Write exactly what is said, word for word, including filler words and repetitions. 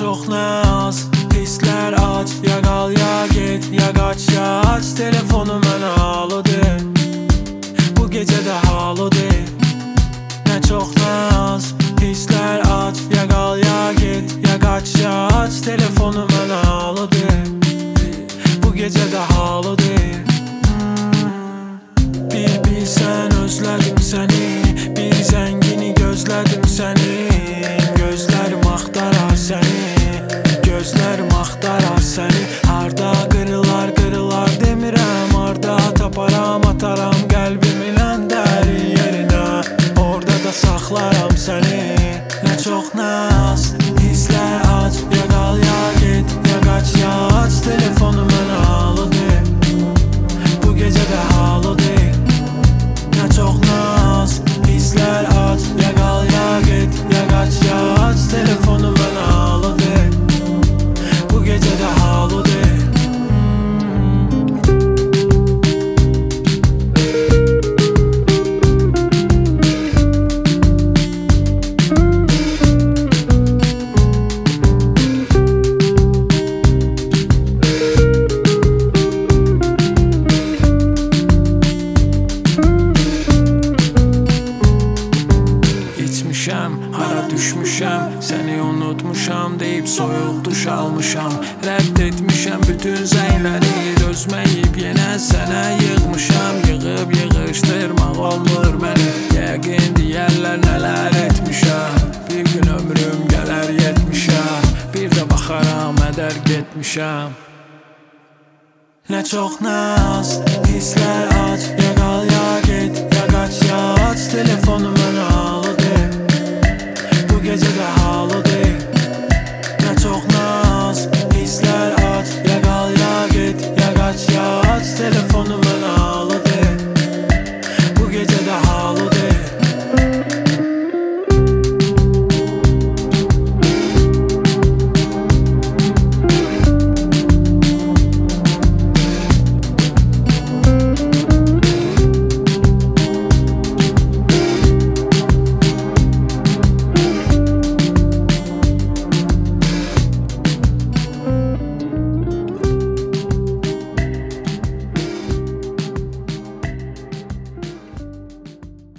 çox naz, hisslər aç. Ya qal ya get, ya qaç ya aç. Telefonu mənə alo de, bu gecə də halo de. Nə çox naz, hisslər aç. Ya qal ya get, ya qaç ya aç. Telefonu mənə alo de, bu gecə də halo de. Bir bilsən özlədim səni, bir zəngini gözlədim səni. Gözlərim axtarar səni, gözlərim axtarar səni. Harda qırılar qırılar demirəm, harda taparam ataram qəlbimin ən dərin yerinə. Orada da saxlaram səni. Nə çox naz, hisslər aç. Ya qal ya get, ya qaç ya aç. Telefonu mənə alo de, bu gecə də halo de. Nə çox naz, hisslər aç. Ya qal ya get, ya qaç ya aç. Telefonu mənə alo de, bu gecə də halo de. Hara düşmüşəm, səni unutmuşam deyib soyuq duş almışam. Rədd etmişəm bütün zəngləri, dözməyib yenə sənə yığmışam. Yığıb yığışdırmaq olmur məni, yəqin deyərlər nələr etmişəm. Bir gün ömrüm gələr yetmişəm, bir də baxaram ədər getmişəm. Nə çox naz, hisslər aç. Ya qal ya get,